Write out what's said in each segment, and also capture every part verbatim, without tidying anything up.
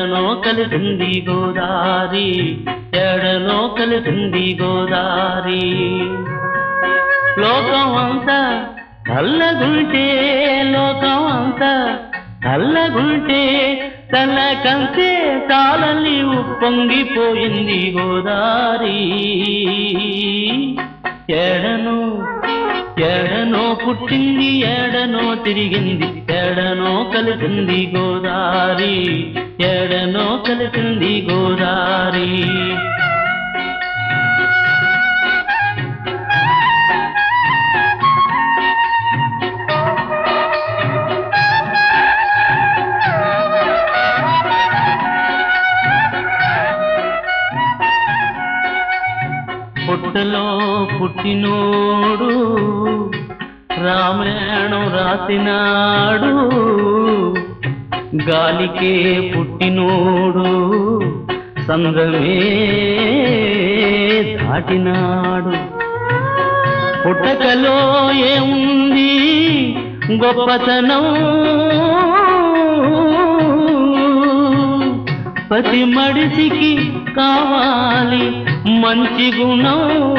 Adeno కలిసింది Godari, adeno కలిసింది గోదారి. లోకం అంతా చల్లగుంటే, లోకం అంతా చల్లగుంటే తన కంటే చాలని ఉప్పొంగిపోయింది గోదారి. ఎడనో ఎడనో పుట్టింది, ఎడనో తిరిగింది, ఎడనో కలిసింది గోదారి, ఎడనో కలిసింది గోదారి. పుట్టలో పుట్టినోడు రామాయణం రాసినాడు, గాలికే పుట్టినోడు సంద్రమే దాటినాడు. పుట్టకలో ఏముంది గొప్పతనం, ప్రతి మడిసికి కావాలి మంచి గుణం,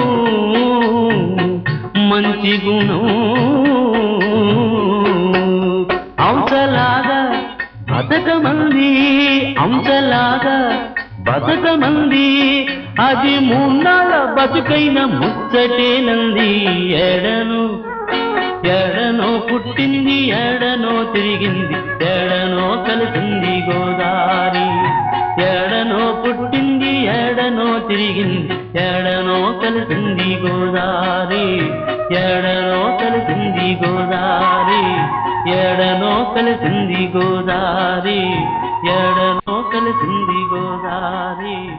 మంచి గుణం. అంశలాగా బతకమంది, అంశలాగా బతకమంది, అది మూన్నాళ్ళ బతుకైన ముచ్చటేనంది. ఎడను ఎడనో పుట్టింది, ఎడనో తిరిగింది, ఎడనో కలిసింది గోదారి, ఎడనో పుట్టింది, ఎడనో తిరిగింది, ఎడనో కలిసింది గోదారి, ఎడనో కలిసింది గోదారి, ఎడనో కలిసింది గోదారి, ఎడనో కలిసింది గోదారి.